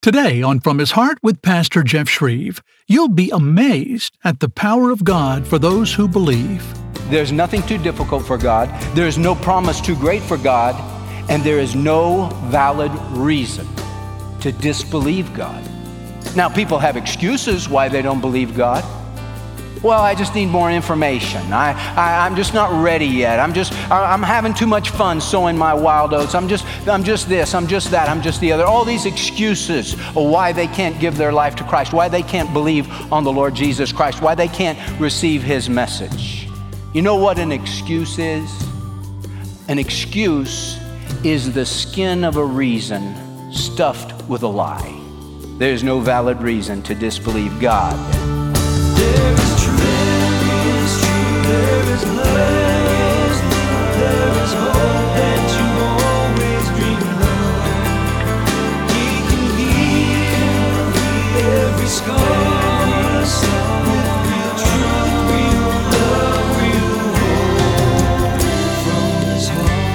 Today on From His Heart with Pastor Jeff Shreve, you'll be amazed at the power of God for those who believe. There's nothing too difficult for God. There's no promise too great for God. And there is no valid reason to disbelieve God. Now, people have excuses why they don't believe God. Well, I just need more information. I'm just not ready yet. I'm having too much fun sowing my wild oats. I'm just this, I'm just that, I'm just the other. All these excuses of why they can't give their life to Christ, why they can't believe on the Lord Jesus Christ, why they can't receive His message. You know what an excuse is? An excuse is the skin of a reason stuffed with a lie. There's no valid reason to disbelieve God. There is truth, there is love, there is hope that you always dreamed of. He can heal every scar, with real truth, real love, real hope from His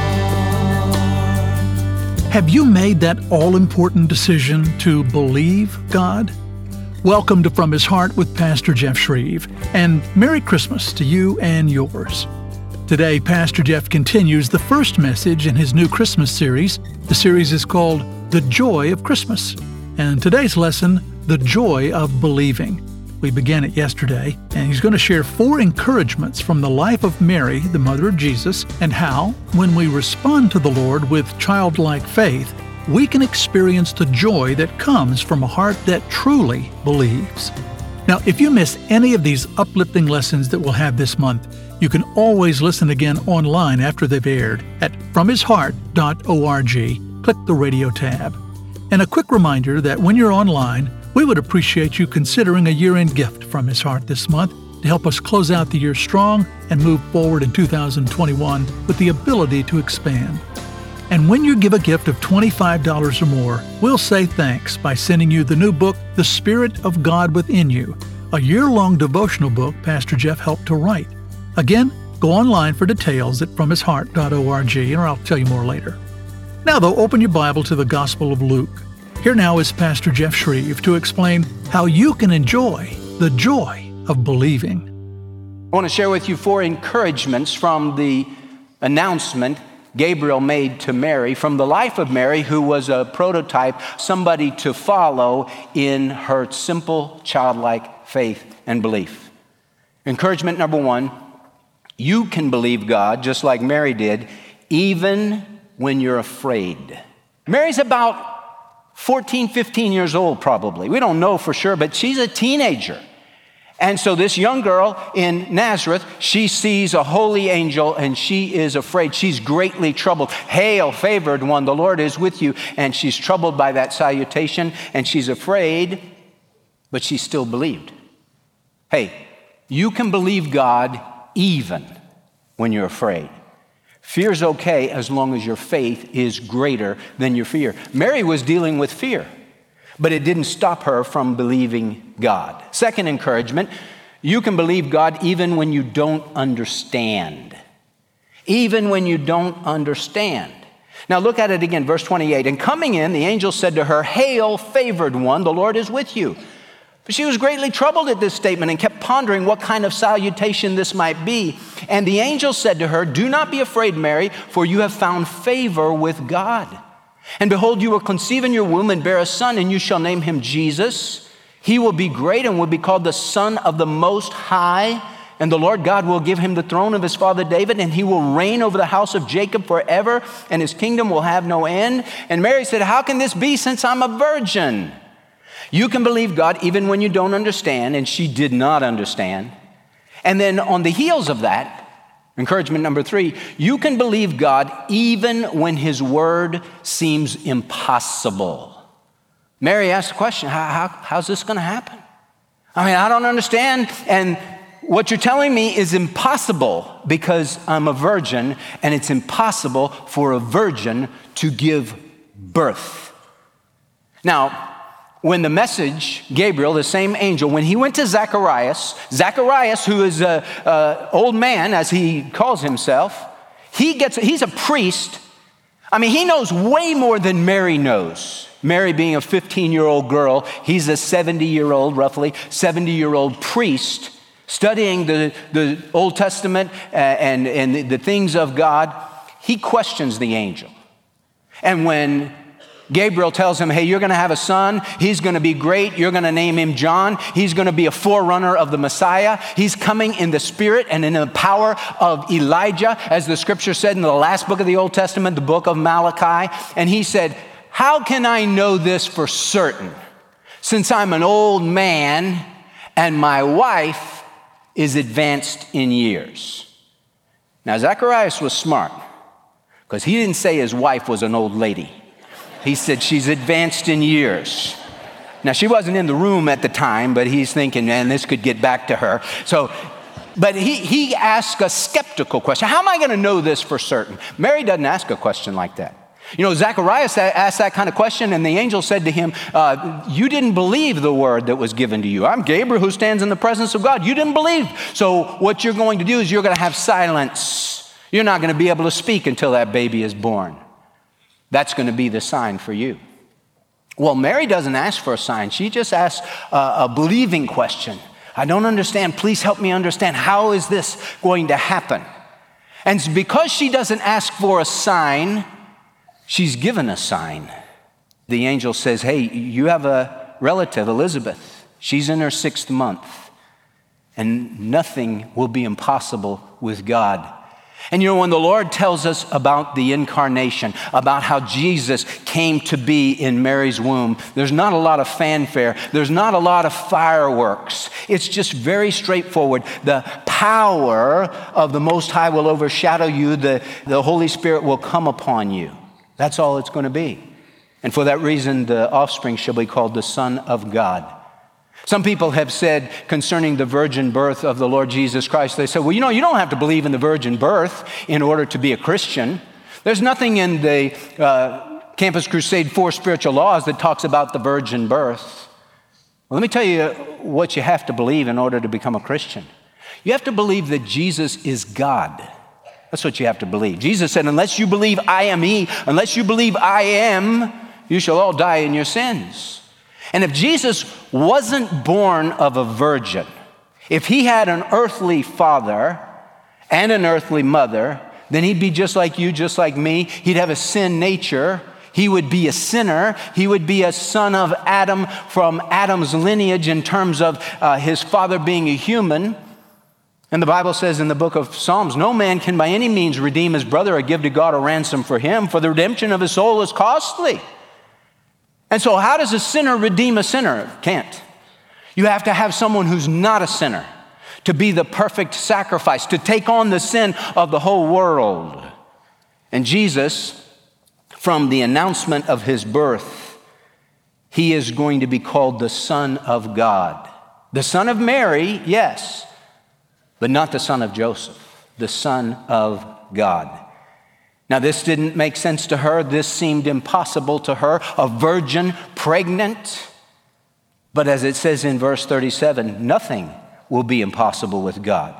heart. Have you made that all-important decision to believe God? Welcome to From His Heart with Pastor Jeff Shreve, and Merry Christmas to you and yours. Today, Pastor Jeff continues the first message in his new Christmas series. The series is called The Joy of Christmas, and today's lesson, The Joy of Believing. We began it yesterday, and he's going to share 4 encouragements from the life of Mary, the mother of Jesus, and how, when we respond to the Lord with childlike faith, we can experience the joy that comes from a heart that truly believes. Now, if you miss any of these uplifting lessons that we'll have this month, you can always listen again online after they've aired at fromhisheart.org. Click the radio tab. And a quick reminder that when you're online, we would appreciate you considering a year-end gift from His Heart this month to help us close out the year strong and move forward in 2021 with the ability to expand. And when you give a gift of $25 or more, we'll say thanks by sending you the new book, The Spirit of God Within You, a year-long devotional book Pastor Jeff helped to write. Again, go online for details at fromhisheart.org, or I'll tell you more later. Now, though, open your Bible to the Gospel of Luke. Here now is Pastor Jeff Shreve to explain how you can enjoy the joy of believing. I want to share with you 4 encouragements from the announcement Gabriel made to Mary, from the life of Mary, who was a prototype, somebody to follow in her simple, childlike faith and belief. Encouragement number 1, you can believe God just like Mary did, even when you're afraid. Mary's about 14, 15 years old probably. We don't know for sure, but she's a teenager. And so this young girl in Nazareth, she sees a holy angel and she is afraid. She's greatly troubled. Hail, favored one, the Lord is with you. And she's troubled by that salutation and she's afraid, but she still believed. Hey, you can believe God even when you're afraid. Fear's okay as long as your faith is greater than your fear. Mary was dealing with fear, but it didn't stop her from believing God. Second encouragement, you can believe God even when you don't understand. Even when you don't understand. Now look at it again, verse 28. And coming in, the angel said to her, Hail, favored one, the Lord is with you. But she was greatly troubled at this statement and kept pondering what kind of salutation this might be. And the angel said to her, Do not be afraid, Mary, for you have found favor with God. And behold, you will conceive in your womb and bear a son, and you shall name him Jesus. He will be great and will be called the Son of the Most High. And the Lord God will give him the throne of his father David, and he will reign over the house of Jacob forever, and his kingdom will have no end. And Mary said, How can this be since I'm a virgin? You can believe God even when you don't understand, and she did not understand. And then on the heels of that, encouragement number 3, you can believe God even when His word seems impossible. Mary asked the question, how's this going to happen? I mean, I don't understand, and what you're telling me is impossible because I'm a virgin, and it's impossible for a virgin to give birth. Now, when the message, Gabriel, the same angel, when he went to Zacharias, who is an old man, as he calls himself, he's a priest. I mean, he knows way more than Mary knows. Mary being a 15-year-old girl, he's a 70-year-old, roughly 70-year-old priest studying the Old Testament and the things of God. He questions the angel. And when Gabriel tells him, hey, you're going to have a son. He's going to be great. You're going to name him John. He's going to be a forerunner of the Messiah. He's coming in the spirit and in the power of Elijah, as the scripture said in the last book of the Old Testament, the book of Malachi. And he said, how can I know this for certain, since I'm an old man and my wife is advanced in years? Now, Zacharias was smart, because he didn't say his wife was an old lady. He said she's advanced in years. Now, she wasn't in the room at the time, but he's thinking, man, this could get back to her. But he asked a skeptical question. How am I going to know this for certain? Mary doesn't ask a question like that. You know, Zacharias asked that kind of question, and the angel said to him, you didn't believe the word that was given to you. I'm Gabriel, who stands in the presence of God. You didn't believe. So what you're going to do is you're going to have silence. You're not going to be able to speak until that baby is born. That's going to be the sign for you. Well, Mary doesn't ask for a sign. She just asks a believing question. I don't understand. Please help me understand. How is this going to happen? And because she doesn't ask for a sign, she's given a sign. The angel says, hey, you have a relative, Elizabeth. She's in her 6th month, and nothing will be impossible with God. And you know, when the Lord tells us about the incarnation, about how Jesus came to be in Mary's womb, there's not a lot of fanfare. There's not a lot of fireworks. It's just very straightforward. The power of the Most High will overshadow you. The Holy Spirit will come upon you. That's all it's going to be. And for that reason, the offspring shall be called the Son of God. Some people have said concerning the virgin birth of the Lord Jesus Christ, they said, well, you know, you don't have to believe in the virgin birth in order to be a Christian. There's nothing in the Campus Crusade 4 spiritual laws that talks about the virgin birth. Well, let me tell you what you have to believe in order to become a Christian. You have to believe that Jesus is God. That's what you have to believe. Jesus said, unless you believe I am He, unless you believe I am, you shall all die in your sins. And if Jesus wasn't born of a virgin, if he had an earthly father and an earthly mother, then he'd be just like you, just like me. He'd have a sin nature. He would be a sinner. He would be a son of Adam from Adam's lineage in terms of his father being a human. And the Bible says in the book of Psalms, no man can by any means redeem his brother or give to God a ransom for him, for the redemption of his soul is costly. And so how does a sinner redeem a sinner? Can't. You have to have someone who's not a sinner to be the perfect sacrifice, to take on the sin of the whole world. And Jesus, from the announcement of his birth, he is going to be called the Son of God. The son of Mary, yes, but not the son of Joseph, the Son of God. Now, this didn't make sense to her. This seemed impossible to her. A virgin, pregnant. But as it says in verse 37, nothing will be impossible with God.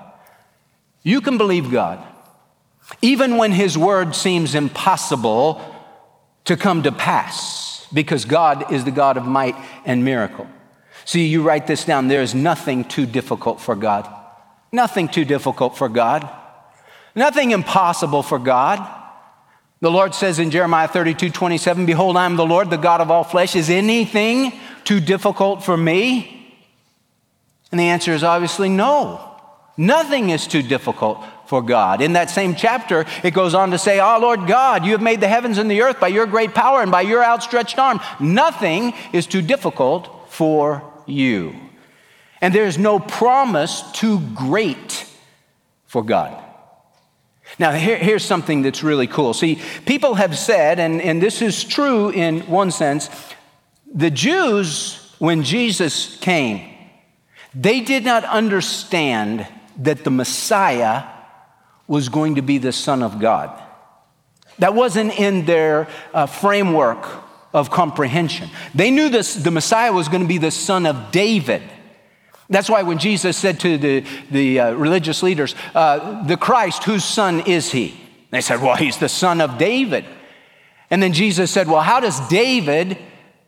You can believe God, even when his word seems impossible to come to pass, because God is the God of might and miracle. See, you write this down. There is nothing too difficult for God. Nothing too difficult for God. Nothing impossible for God. The Lord says in Jeremiah 32:27, behold, I am the Lord, the God of all flesh. Is anything too difficult for me? And the answer is obviously no. Nothing is too difficult for God. In that same chapter, it goes on to say, oh, Lord God, you have made the heavens and the earth by your great power and by your outstretched arm. Nothing is too difficult for you. And there is no promise too great for God. Now, here's something that's really cool. See, people have said, and this is true in one sense, the Jews, when Jesus came, they did not understand that the Messiah was going to be the Son of God. That wasn't in their framework of comprehension. They knew the Messiah was going to be the son of David. That's why when Jesus said to the religious leaders, the Christ, whose son is he? They said, well, he's the son of David. And then Jesus said, well, how does David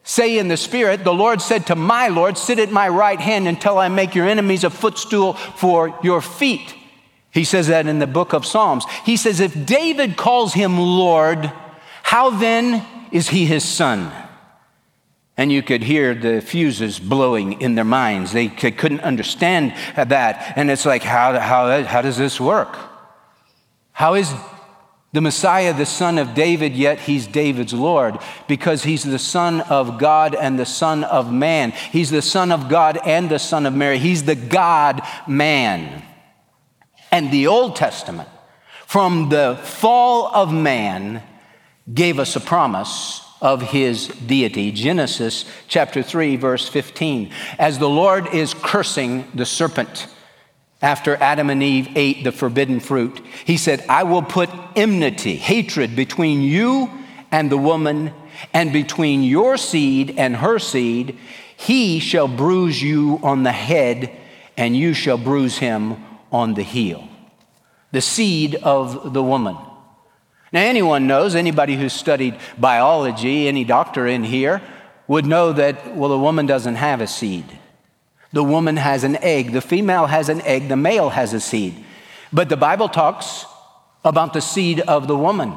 say in the Spirit, the Lord said to my Lord, sit at my right hand until I make your enemies a footstool for your feet. He says that in the book of Psalms. He says, if David calls him Lord, how then is he his son? And you could hear the fuses blowing in their minds. They couldn't understand that. And it's like, how does this work? How is the Messiah the son of David, yet he's David's Lord? Because he's the son of God and the son of man. He's the son of God and the son of Mary. He's the God-man. And the Old Testament, from the fall of man, gave us a promise of his deity. Genesis chapter 3, verse 15. As the Lord is cursing the serpent after Adam and Eve ate the forbidden fruit, he said, I will put enmity, hatred between you and the woman, and between your seed and her seed. He shall bruise you on the head, and you shall bruise him on the heel. The seed of the woman. Now, anyone knows, anybody who's studied biology, any doctor in here, would know that, well, the woman doesn't have a seed. The woman has an egg. The female has an egg. The male has a seed. But the Bible talks about the seed of the woman.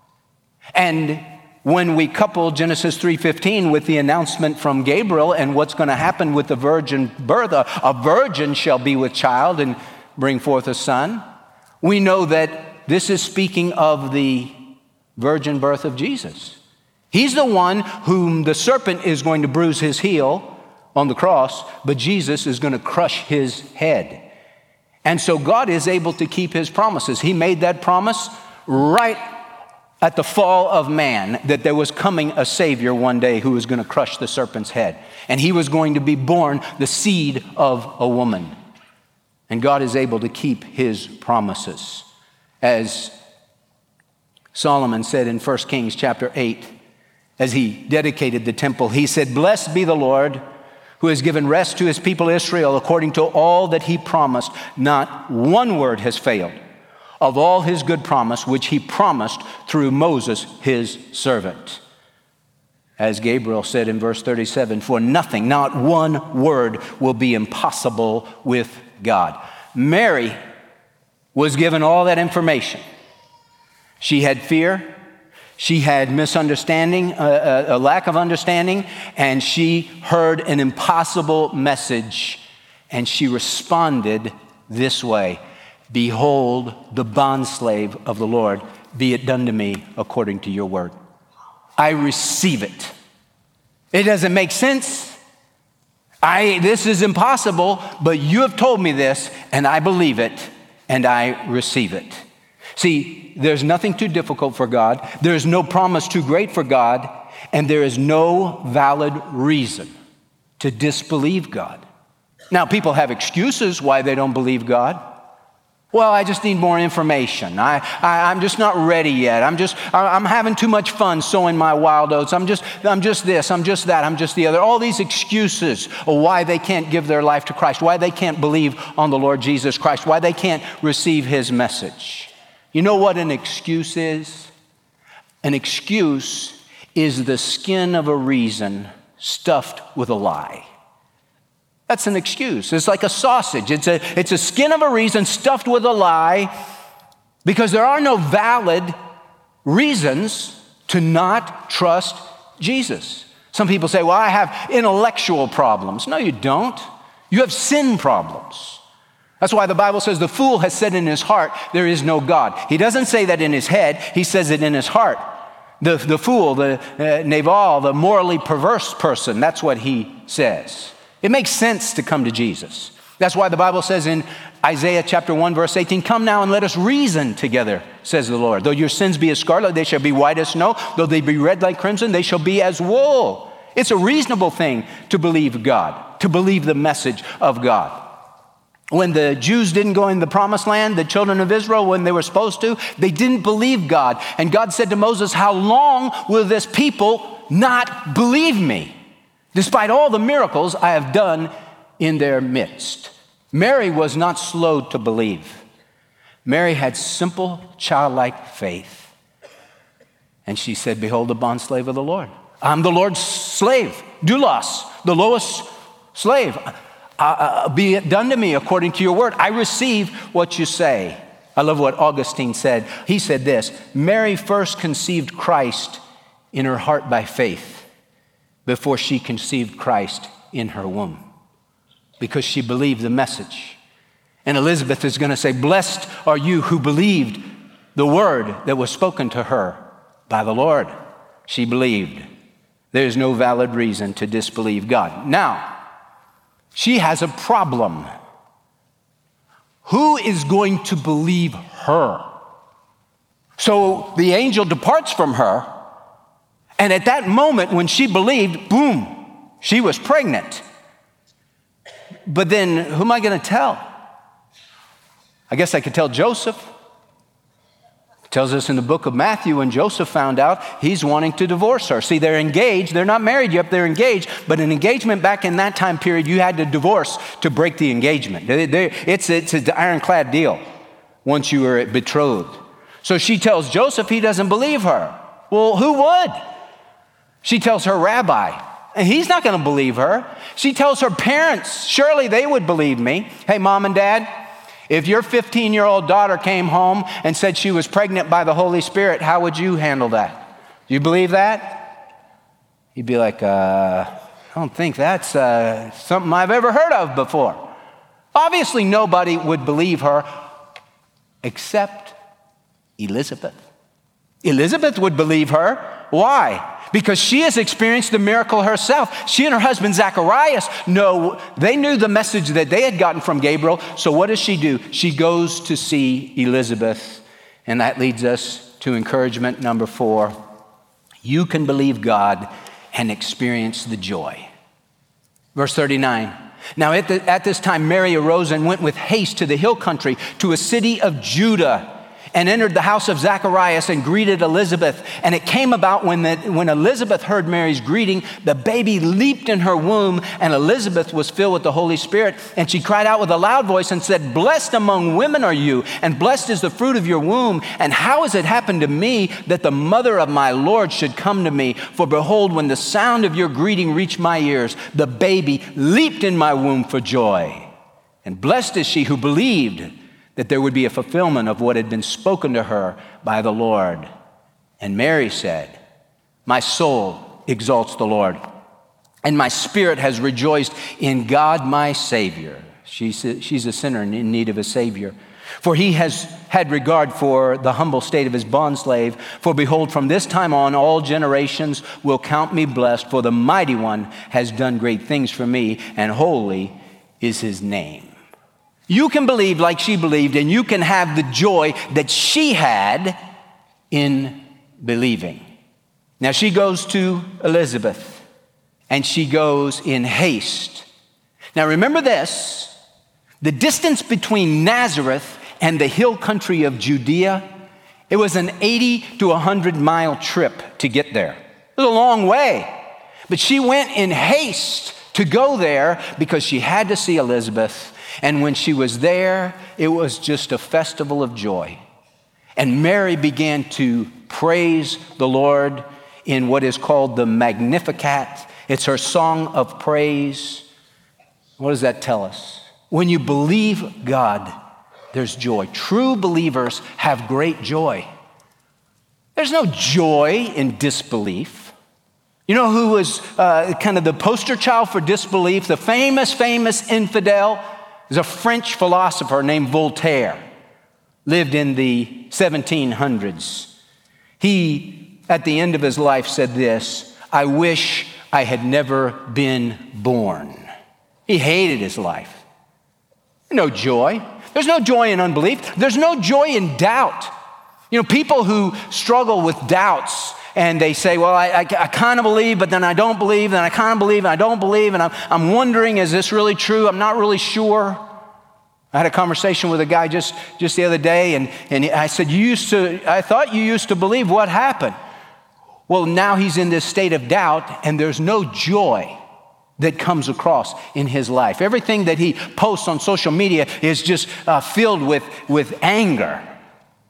And when we couple Genesis 3:15 with the announcement from Gabriel and what's going to happen with the virgin birth, a virgin shall be with child and bring forth a son, we know that this is speaking of the virgin birth of Jesus. He's the one whom the serpent is going to bruise his heel on the cross, but Jesus is going to crush his head. And so God is able to keep his promises. He made that promise right at the fall of man, that there was coming a Savior one day who was going to crush the serpent's head. And he was going to be born the seed of a woman. And God is able to keep his promises. As Solomon said in 1 Kings chapter 8, as he dedicated the temple, he said, blessed be the Lord who has given rest to his people Israel according to all that he promised. Not one word has failed of all his good promise, which he promised through Moses, his servant. As Gabriel said in verse 37, for nothing, not one word will be impossible with God. Mary was given all that information. She had fear, she had misunderstanding, a lack of understanding, and she heard an impossible message, and she responded this way, behold, the bondslave of the Lord, be it done to me according to your word. I receive it. It doesn't make sense. This is impossible, but you have told me this, and I believe it, and I receive it. See, there's nothing too difficult for God. There's no promise too great for God, and there is no valid reason to disbelieve God. Now, people have excuses why they don't believe God. Well, I just need more information. I'm just not ready yet. I'm having too much fun sowing my wild oats. I'm just this, I'm just that, I'm just the other. All these excuses of why they can't give their life to Christ, why they can't believe on the Lord Jesus Christ, why they can't receive his message. You know what an excuse is? An excuse is the skin of a reason stuffed with a lie. That's an excuse. It's like a sausage. It's a skin of a reason stuffed with a lie, because there are no valid reasons to not trust Jesus. Some people say, well, I have intellectual problems. No, you don't. You have sin problems. That's why the Bible says the fool has said in his heart, there is no God. He doesn't say that in his head. He says it in his heart. The fool, the Nabal, the morally perverse person, that's what he says. It makes sense to come to Jesus. That's why the Bible says in Isaiah chapter 1, verse 18, come now and let us reason together, says the Lord. Though your sins be as scarlet, they shall be white as snow. Though they be red like crimson, they shall be as wool. It's a reasonable thing to believe God, to believe the message of God. When the Jews didn't go in the promised land, the children of Israel, when they were supposed to, they didn't believe God. And God said to Moses, how long will this people not believe me, despite all the miracles I have done in their midst? Mary was not slow to believe. Mary had simple, childlike faith. And she said, behold, the bondslave of the Lord. I'm the Lord's slave, doulos, the lowest slave. Be it done to me according to your word. I receive what you say. I love what Augustine said. He said this: Mary first conceived Christ in her heart by faith before she conceived Christ in her womb, because she believed the message. And Elizabeth is going to say, blessed are you who believed the word that was spoken to her by the Lord. She believed. There's no valid reason to disbelieve God. Now, she has a problem. Who is going to believe her? So the angel departs from her, and at that moment when she believed, boom, she was pregnant. But then who am I going to tell? I guess I could tell Joseph. It tells us in the book of Matthew, when Joseph found out, he's wanting to divorce her. See, they're engaged. They're not married yet, they're engaged. But an engagement back in that time period, you had to divorce to break the engagement. It's an ironclad deal once you were betrothed. So she tells Joseph, he doesn't believe her. Well, who would? She tells her rabbi, and he's not going to believe her. She tells her parents, surely they would believe me. Hey, mom and dad, if your 15-year-old daughter came home and said she was pregnant by the Holy Spirit, how would you handle that? Do you believe that? You'd be like, I don't think that's something I've ever heard of before. Obviously, nobody would believe her except Elizabeth. Elizabeth would believe her. Why? Because she has experienced the miracle herself. She and her husband Zacharias they knew the message that they had gotten from Gabriel. So what does she do? She goes to see Elizabeth. And that leads us to encouragement number 4. You can believe God and experience the joy. Verse 39. Now at this time Mary arose and went with haste to the hill country, to a city of Judah, and entered the house of Zacharias and greeted Elizabeth. And it came about when Elizabeth heard Mary's greeting, the baby leaped in her womb, and Elizabeth was filled with the Holy Spirit. And she cried out with a loud voice and said, blessed among women are you, and blessed is the fruit of your womb. And how has it happened to me that the mother of my Lord should come to me? For behold, when the sound of your greeting reached my ears, the baby leaped in my womb for joy. And blessed is she who believed that there would be a fulfillment of what had been spoken to her by the Lord. And Mary said, my soul exalts the Lord, and my spirit has rejoiced in God my Savior. She's a sinner in need of a Savior. For he has had regard for the humble state of his bondslave. For behold, from this time on, all generations will count me blessed, for the Mighty One has done great things for me, and holy is his name. You can believe like she believed, and you can have the joy that she had in believing. Now she goes to Elizabeth, and she goes in haste. Now remember this, the distance between Nazareth and the hill country of Judea, it was an 80 to 100 mile trip to get there. It was a long way, but she went in haste to go there because she had to see Elizabeth. And when she was there, it was just a festival of joy. And Mary began to praise the Lord in what is called the Magnificat. It's her song of praise. What does that tell us? When you believe God, there's joy. True believers have great joy. There's no joy in disbelief. You know who was kind of the poster child for disbelief? The famous infidel? There's a French philosopher named Voltaire, lived in the 1700s. He, at the end of his life, said this, I wish I had never been born. He hated his life. No joy. There's no joy in unbelief. There's no joy in doubt. You know, people who struggle with doubts, and they say, well, I kind of believe, but then I don't believe, then I kind of believe, and I don't believe, and I'm wondering, is this really true? I'm not really sure. I had a conversation with a guy just the other day, and I said, I thought you used to believe. What happened? Well, now he's in this state of doubt, and there's no joy that comes across in his life. Everything that he posts on social media is just filled with anger.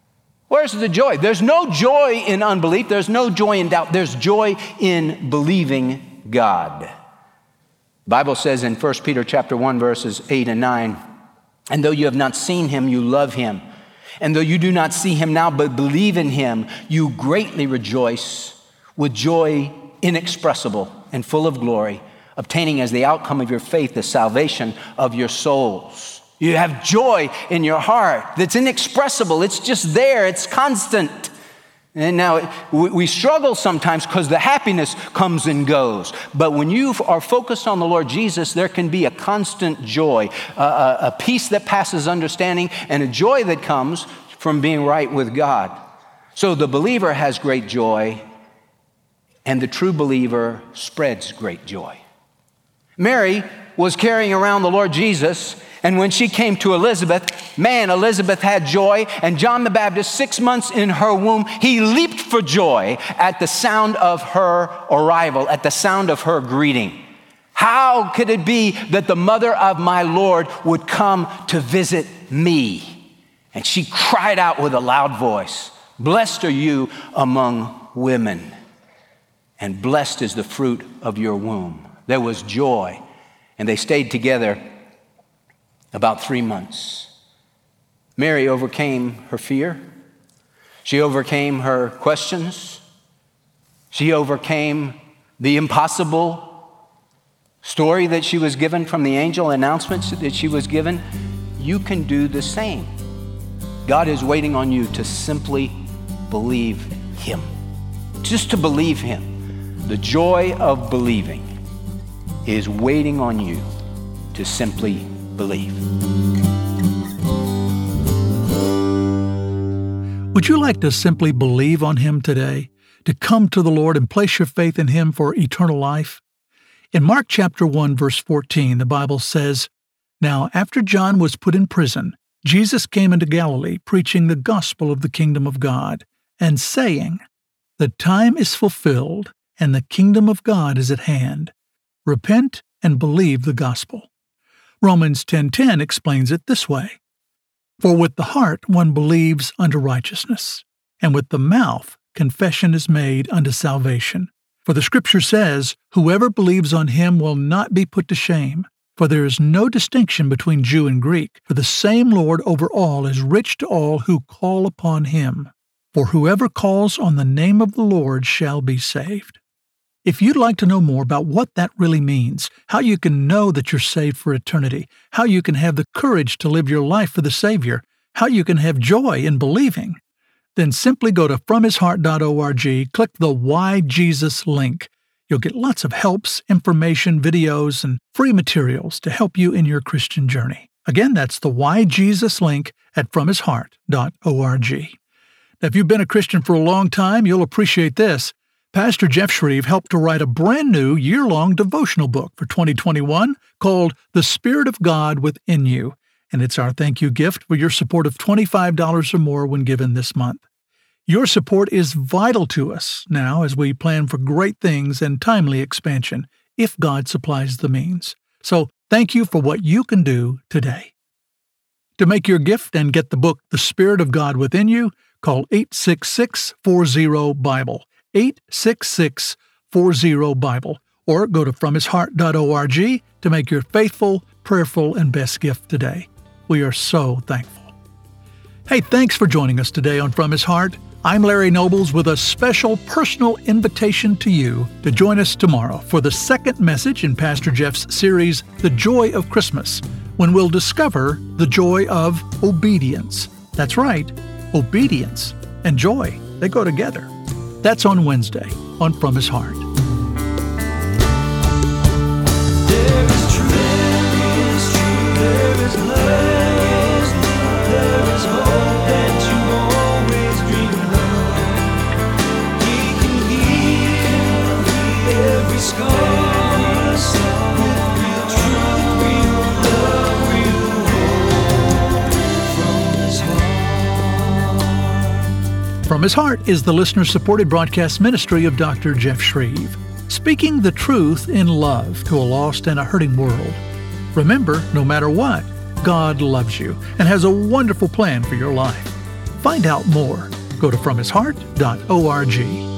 Where's the joy? There's no joy in unbelief. There's no joy in doubt. There's joy in believing God. The Bible says in 1 Peter chapter 1, verses 8 and 9, and though you have not seen him, you love him. And though you do not see him now, but believe in him, you greatly rejoice with joy inexpressible and full of glory, obtaining as the outcome of your faith the salvation of your souls. You have joy in your heart that's inexpressible. It's just there. It's constant. And now we struggle sometimes because the happiness comes and goes. But when you are focused on the Lord Jesus, there can be a constant joy, a peace that passes understanding, and a joy that comes from being right with God. So the believer has great joy, and the true believer spreads great joy. Mary was carrying around the Lord Jesus, and when she came to Elizabeth, man, Elizabeth had joy, and John the Baptist, 6 months in her womb, he leaped for joy at the sound of her arrival, at the sound of her greeting. How could it be that the mother of my Lord would come to visit me? And she cried out with a loud voice, "Blessed are you among women, and blessed is the fruit of your womb." There was joy, and they stayed together about 3 months. Mary overcame her fear. She overcame her questions. She overcame the impossible story that she was given from the angel, announcements that she was given. You can do the same. God is waiting on you to simply believe him. Just to believe him. The joy of believing is waiting on you to simply believe. Would you like to simply believe on him today? To come to the Lord and place your faith in him for eternal life? In Mark chapter 1, verse 14, the Bible says, "Now after John was put in prison, Jesus came into Galilee, preaching the gospel of the kingdom of God, and saying, 'The time is fulfilled, and the kingdom of God is at hand. Repent and believe the gospel.'" Romans 10:10 explains it this way, "For with the heart one believes unto righteousness, and with the mouth confession is made unto salvation. For the Scripture says, Whoever believes on him will not be put to shame. For there is no distinction between Jew and Greek, for the same Lord over all is rich to all who call upon him. For whoever calls on the name of the Lord shall be saved." If you'd like to know more about what that really means, how you can know that you're saved for eternity, how you can have the courage to live your life for the Savior, how you can have joy in believing, then simply go to FromHisHeart.org, click the Why Jesus link. You'll get lots of helps, information, videos, and free materials to help you in your Christian journey. Again, that's the Why Jesus link at FromHisHeart.org. Now, if you've been a Christian for a long time, you'll appreciate this. Pastor Jeff Shreve helped to write a brand new year-long devotional book for 2021 called The Spirit of God Within You, and it's our thank you gift for your support of $25 or more when given this month. Your support is vital to us now as we plan for great things and timely expansion, if God supplies the means. So thank you for what you can do today. To make your gift and get the book The Spirit of God Within You, call 866-40-BIBLE. 866-40-BIBLE, or go to FromHisHeart.org to make your faithful, prayerful, and best gift today. We are so thankful. Hey, thanks for joining us today on From His Heart. I'm Larry Nobles with a special personal invitation to you to join us tomorrow for the second message in Pastor Jeff's series, The Joy of Christmas, when we'll discover the joy of obedience. That's right, obedience and joy, they go together. That's on Wednesday on From His Heart. There is truth, there is love, there is hope that you always dreamed of. He can heal every scar with real truth, real love, real hope from His heart. From His Heart is the listener-supported broadcast ministry of Dr. Jeff Shreve, speaking the truth in love to a lost and a hurting world. Remember, no matter what, God loves you and has a wonderful plan for your life. Find out more Go to fromhisheart.org.